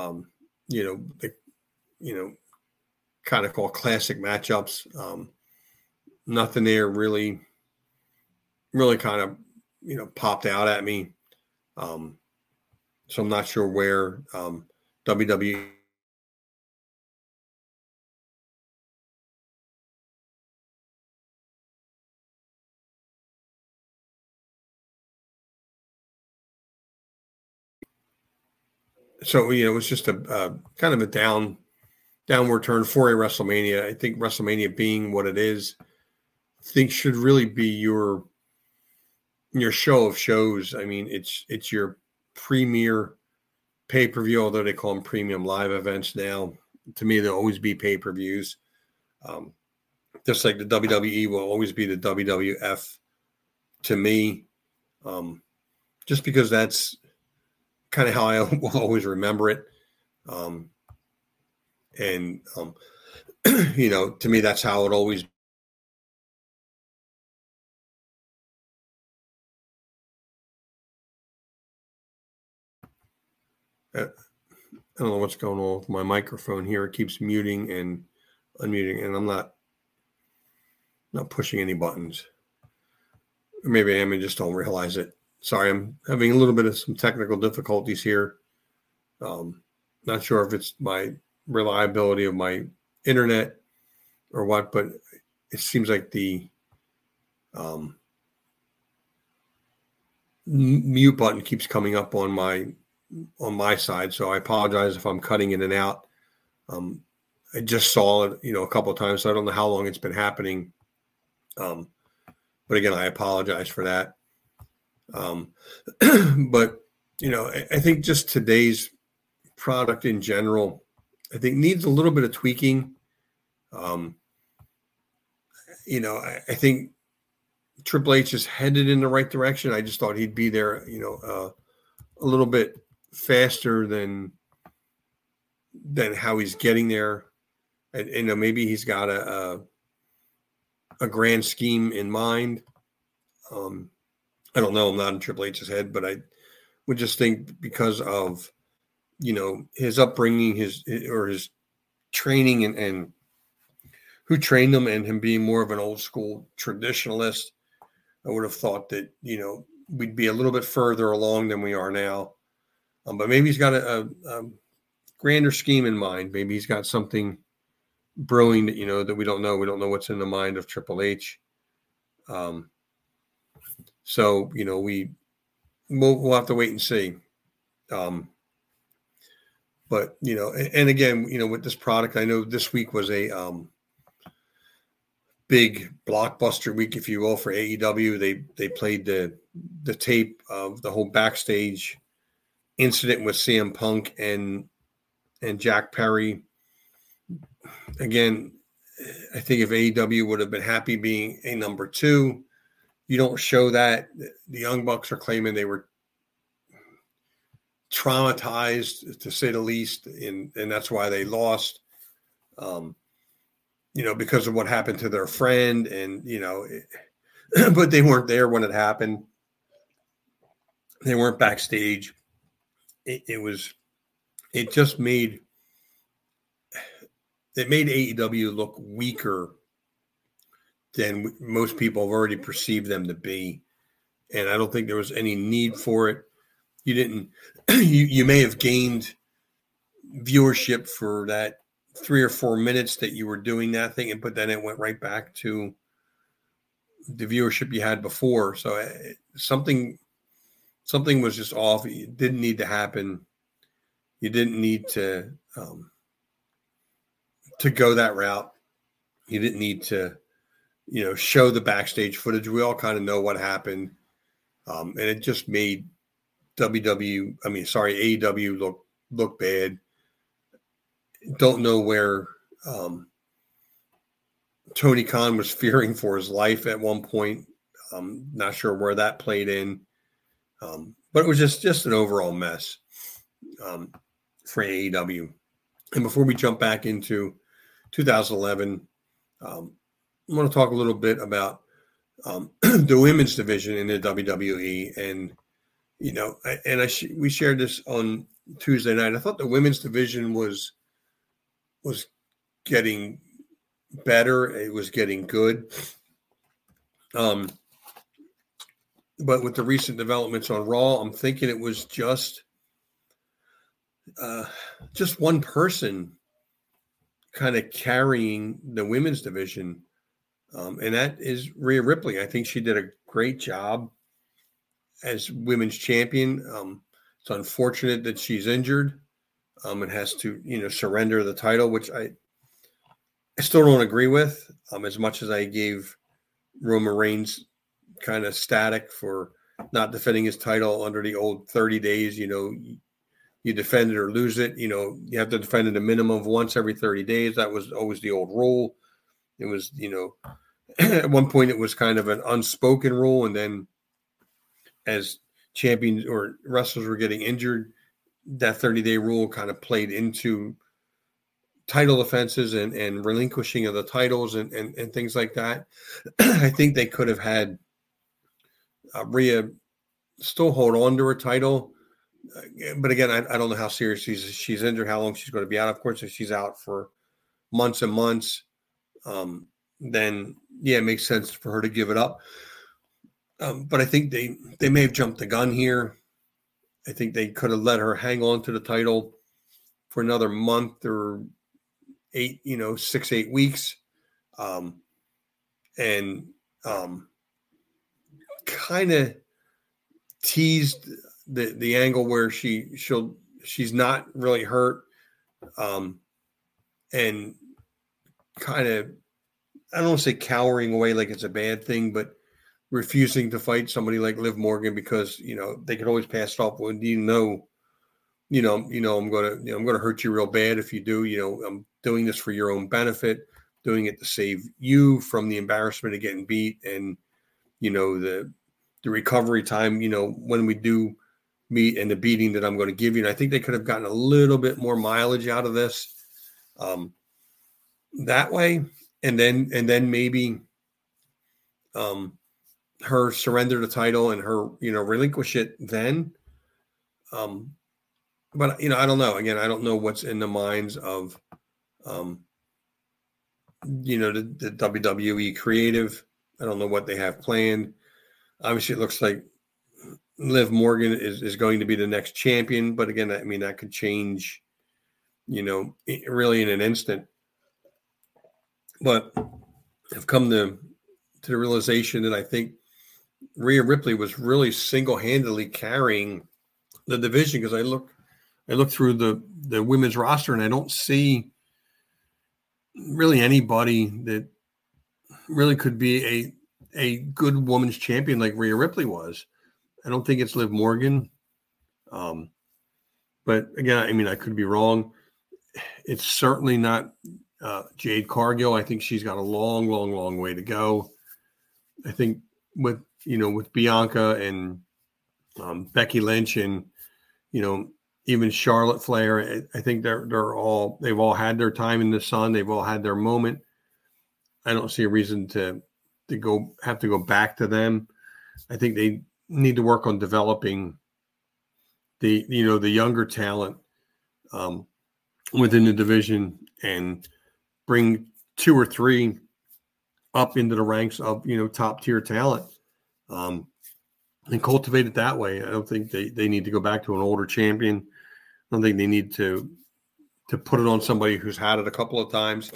Kind of called classic matchups. Nothing there really kind of, popped out at me. So I'm not sure where WWE. So, it was just a kind of a downward turn for a WrestleMania. I think WrestleMania being what it is, I think should really be your show of shows. I mean, it's your premier pay-per-view, although they call them premium live events now. To me, they'll always be pay-per-views. Just like the WWE will always be the WWF to me. Just because that's kind of how I will always remember it. To me, that's how it always. I don't know what's going on with my microphone here. It keeps muting and unmuting, and I'm not pushing any buttons. Or maybe I am and just don't realize it. Sorry, I'm having a little bit of some technical difficulties here. Not sure if it's my reliability of my internet or what, but it seems like the mute button keeps coming up on my side. So I apologize if I'm cutting in and out. I just saw it, a couple of times, so I don't know how long it's been happening. But again, I apologize for that. But, I think just today's product in general, I think needs a little bit of tweaking. I think Triple H is headed in the right direction. I just thought he'd be there, a little bit faster than how he's getting there. And maybe he's got a grand scheme in mind. I don't know. I'm not in Triple H's head, but I would just think because of, his upbringing, his training and who trained him, and him being more of an old school traditionalist, I would have thought that, we'd be a little bit further along than we are now. But maybe he's got a grander scheme in mind. Maybe he's got something brewing that, that we don't know. We don't know what's in the mind of Triple H. So, we'll have to wait and see. But, and again, with this product, I know this week was a big blockbuster week, if you will, for AEW. They played the tape of the whole backstage incident with CM Punk and Jack Perry. Again, I think if AEW would have been happy being a number 2, you don't show that. The Young Bucks are claiming they were traumatized, to say the least, and that's why they lost, because of what happened to their friend, and, but they weren't there when it happened. They weren't backstage. It made AEW look weaker than most people have already perceived them to be. And I don't think there was any need for it. you didn't you may have gained viewership for that 3 or 4 minutes that you were doing that thing, but then it went right back to the viewership you had before. So something was just off. It didn't need to happen. You didn't need to go that route. You didn't need to, show the backstage footage. We all kind of know what happened. And it just made AEW look bad. Don't know where Tony Khan was fearing for his life at one point. Not sure where that played in. But it was just an overall mess for AEW. And before we jump back into 2011, I want to talk a little bit about the women's division in the WWE. And, we shared this on Tuesday night. I thought the women's division was getting better. It was getting good. But with the recent developments on Raw, I'm thinking it was just one person kind of carrying the women's division. And that is Rhea Ripley. I think she did a great job as women's champion. It's unfortunate that she's injured and has to, surrender the title, which I still don't agree with, as much as I gave Roman Reigns kind of static for not defending his title under the old 30 days. You defend it or lose it. You have to defend it a minimum of once every 30 days. That was always the old rule. It was, at one point it was kind of an unspoken rule. And then as champions or wrestlers were getting injured, that 30-day rule kind of played into title offenses and relinquishing of the titles and things like that. I think they could have had Rhea still hold on to her title. But again, I don't know how serious she's injured, how long she's going to be out. Of course, if she's out for months and months, then it makes sense for her to give it up. But I think they may have jumped the gun here. I think they could have let her hang on to the title for another month or 6-8 weeks. And kind of teased the angle where she's not really hurt. And kind of, I don't want to say cowering away like it's a bad thing, but refusing to fight somebody like Liv Morgan because, they could always pass it off. Well, I'm going to hurt you real bad if you do. I'm doing this for your own benefit, doing it to save you from the embarrassment of getting beat and, the recovery time, when we do meet and the beating that I'm going to give you. And I think they could have gotten a little bit more mileage out of this that way. And then maybe her surrender the title and her, relinquish it then. But, I don't know. Again, I don't know what's in the minds of, the WWE creative. I don't know what they have planned. Obviously, it looks like Liv Morgan is going to be the next champion. But again, I mean, that could change, really in an instant. But I've come to the realization that I think Rhea Ripley was really single-handedly carrying the division because I look through the women's roster and I don't see really anybody that really could be a good women's champion like Rhea Ripley was. I don't think it's Liv Morgan. But again, I mean, I could be wrong. It's certainly not Jade Cargill. I think she's got a long, long, long way to go. I think with Bianca and Becky Lynch and, even Charlotte Flair, I think they've all had their time in the sun. They've all had their moment. I don't see a reason to have to go back to them. I think they need to work on developing the younger talent within the division and bring 2 or 3 up into the ranks of, top tier talent. and cultivate it that way. I don't think they need to go back to an older champion. I don't think they need to put it on somebody who's had it a couple of times.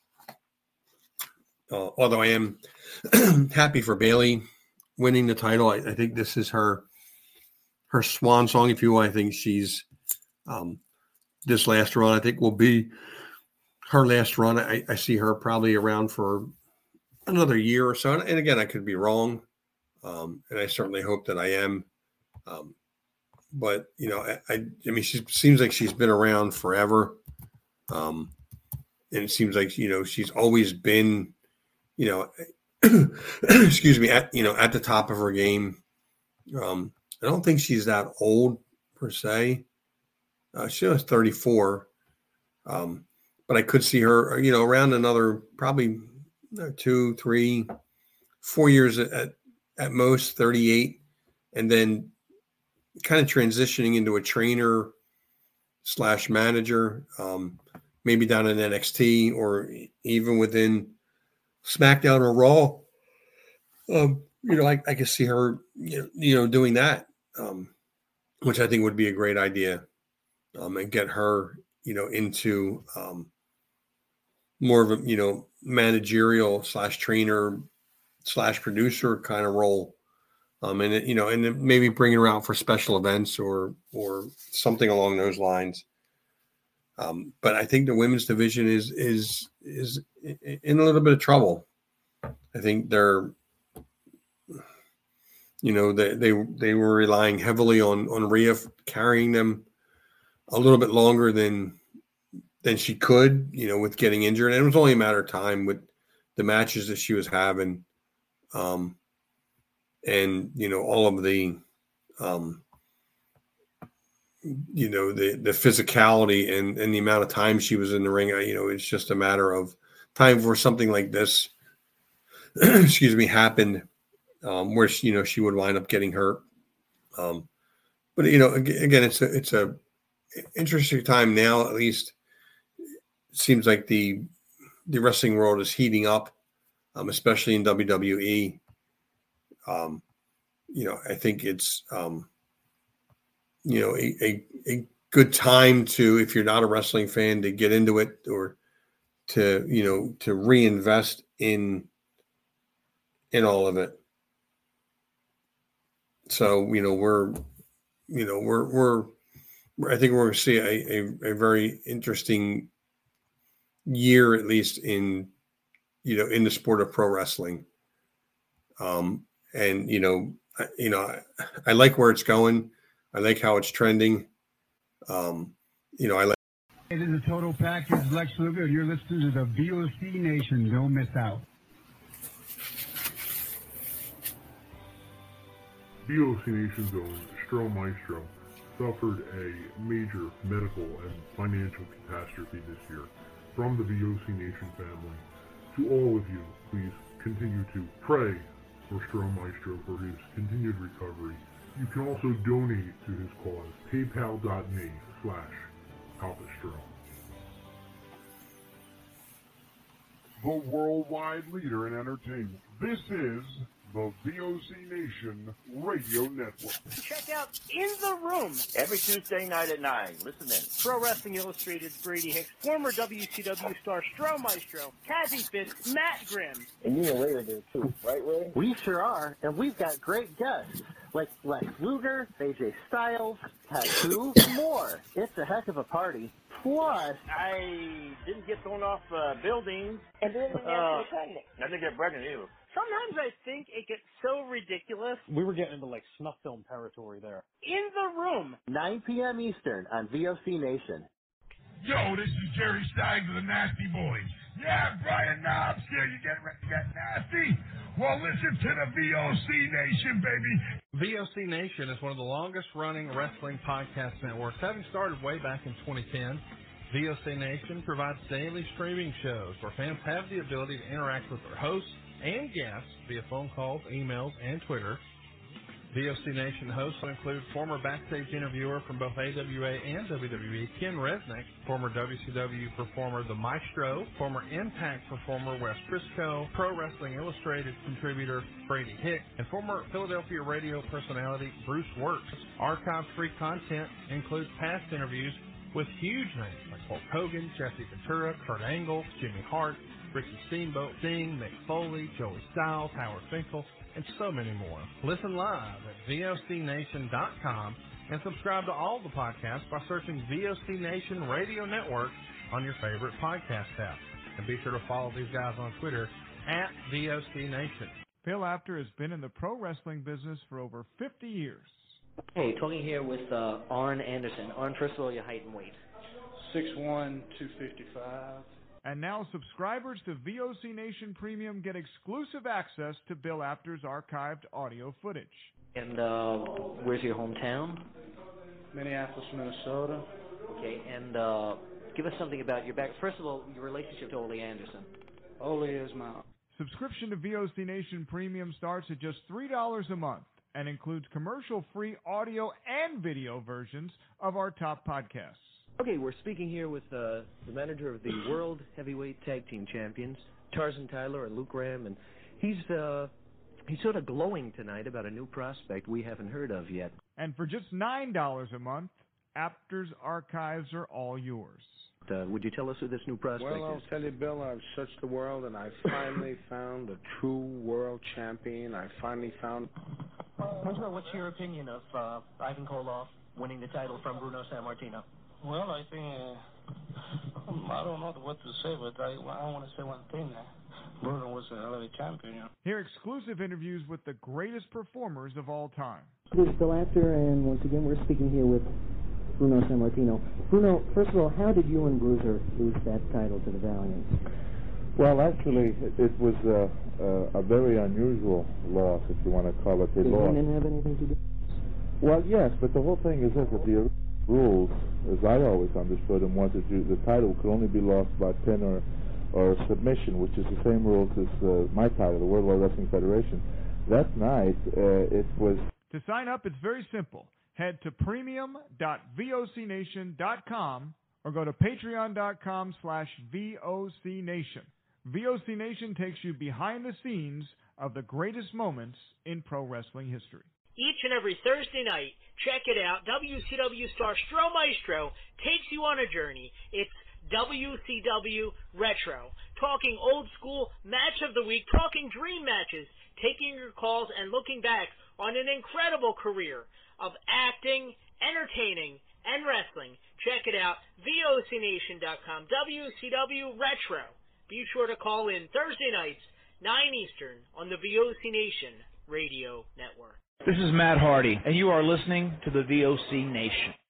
Although I am happy for Bayley winning the title. I think this is her swan song, if you will. I think she's this last run, I think, will be her last run. I see her probably around for another year or so. And again, I could be wrong. And I certainly hope that I am. But, you know, I mean, she seems like she's been around forever. And it seems like, you know, she's always been, you know, excuse me, at the top of her game. I don't think she's that old per se. She was 34. But I could see her, you know, around another probably 2, 3, 4 years at most, 38, and then kind of transitioning into a trainer / manager, maybe down in NXT or even within SmackDown or Raw. You know, I could see her, you know, doing that, which I think would be a great idea, and get her, you know, into more of a, you know, managerial / trainer / producer kind of role. And it, you know, and then maybe bringing her out for special events or something along those lines. But I think the women's division is in a little bit of trouble. I think they're, you know, they were relying heavily on Rhea carrying them a little bit longer than she could, you know, with getting injured. And it was only a matter of time with the matches that she was having. And, you know, all of the, you know, the physicality and the amount of time she was in the ring, you know, it's just a matter of time for something like this, excuse me, happened, where she, you know, she would wind up getting hurt. But, you know, again, it's a interesting time now. At least it seems like the wrestling world is heating up, especially in WWE. You know, I think it's, you know, a good time to, if you're not a wrestling fan, to get into it or to, you know, to reinvest in all of it. So, you know, I think we're going to see a very interesting year, at least in, you know, in the sport of pro wrestling. And, you know, I like where it's going. I like how it's trending. You know, I like. It is a total package. Lex Luger, you're listening to the VOC Nation. Don't miss out. VOC Nation's own Stro Maestro suffered a major medical and financial catastrophe this year. From the VOC Nation family, to all of you, please continue to pray for Stro Maestro for his continued recovery. You can also donate to his cause, paypal.me/PapaStro. The worldwide leader in entertainment. This is the VOC Nation Radio Network. Check out In the Room every Tuesday night at 9. Listen in. Pro Wrestling Illustrated's Brady Hicks, former WCW star Stro Maestro, Kazzy Fist, Matt Grimm. And you and Ray are there too, right, Ray? We sure are, and we've got great guests like Lex Luger, AJ Styles, Tattoo, and more. It's a heck of a party. Plus, I didn't get thrown off buildings. And didn't get pregnant. I didn't get pregnant either. Sometimes I think it gets so ridiculous. We were getting into like snuff film territory there. In the Room. 9 p.m. Eastern on VOC Nation. Yo, this is Jerry Stein of the Nasty Boys. Yeah, Brian Knobs here. You getting ready to get nasty? Well, listen to the VOC Nation, baby. VOC Nation is one of the longest-running wrestling podcast networks, having started way back in 2010. VOC Nation provides daily streaming shows where fans have the ability to interact with their hosts and guests via phone calls, emails, and Twitter. VOC Nation hosts will include former backstage interviewer from both AWA and WWE, Ken Resnick, former WCW performer The Maestro, former Impact performer Wes Briscoe, Pro Wrestling Illustrated contributor Brady Hicks, and former Philadelphia radio personality Bruce Wirtz. Archive-free content includes past interviews with huge names like Hulk Hogan, Jesse Ventura, Kurt Angle, Jimmy Hart, Ricky Steamboat, Sting, Mick Foley, Joey Styles, Howard Finkel, and so many more. Listen live at VOCNation.com and subscribe to all the podcasts by searching VOC Nation Radio Network on your favorite podcast app. And be sure to follow these guys on Twitter at VOC Nation. Bill Apter has been in the pro wrestling business for over 50 years. Hey, talking here with Arn Anderson. Arn, first of all, your height and weight. 6'1", 255. And now subscribers to VOC Nation Premium get exclusive access to Bill Apter's archived audio footage. And where's your hometown? Minneapolis, Minnesota. Okay, and give us something about your back. First of all, your relationship to Ole Anderson. Ole is my... Subscription to VOC Nation Premium starts at just $3 a month and includes commercial-free audio and video versions of our top podcasts. Okay, we're speaking here with the manager of the World Heavyweight Tag Team Champions, Tarzan Tyler and Luke Ram, and he's sort of glowing tonight about a new prospect we haven't heard of yet. And for just $9 a month, Apter's archives are all yours. Would you tell us who this new prospect is? Well, I'll tell you, Bill, I've searched the world, and I finally found a true world champion. I finally found... What's your opinion of Ivan Koloff winning the title from Bruno Sammartino? Well, I think, I don't know what to say, but I want to say one thing. Bruno was a hell of a champion. You know? Hear exclusive interviews with the greatest performers of all time. This is Bill Apter, and once again, we're speaking here with Bruno Sammartino. Bruno, first of all, how did you and Bruiser lose that title to the Valiants? Well, actually, it was a very unusual loss, if you want to call it a loss. Did Heenan have anything to do? Well, yes, but the whole thing is that the rules, as I always understood them, was that the title could only be lost by pin or submission, which is the same rules as my title, the World Wide Wrestling Federation. That night, it was... To sign up, it's very simple. Head to premium.vocnation.com or go to patreon.com/VOCNation. VOC Nation takes you behind the scenes of the greatest moments in pro wrestling history. Each and every Thursday night, check it out, WCW star Stro Maestro takes you on a journey. It's WCW Retro. Talking old school match of the week, talking dream matches, taking your calls and looking back on an incredible career of acting, entertaining, and wrestling. Check it out, VOCNation.com, WCW Retro. Be sure to call in Thursday nights, 9 Eastern, on the VOC Nation Radio Network. This is Matt Hardy, and you are listening to the VOC Nation.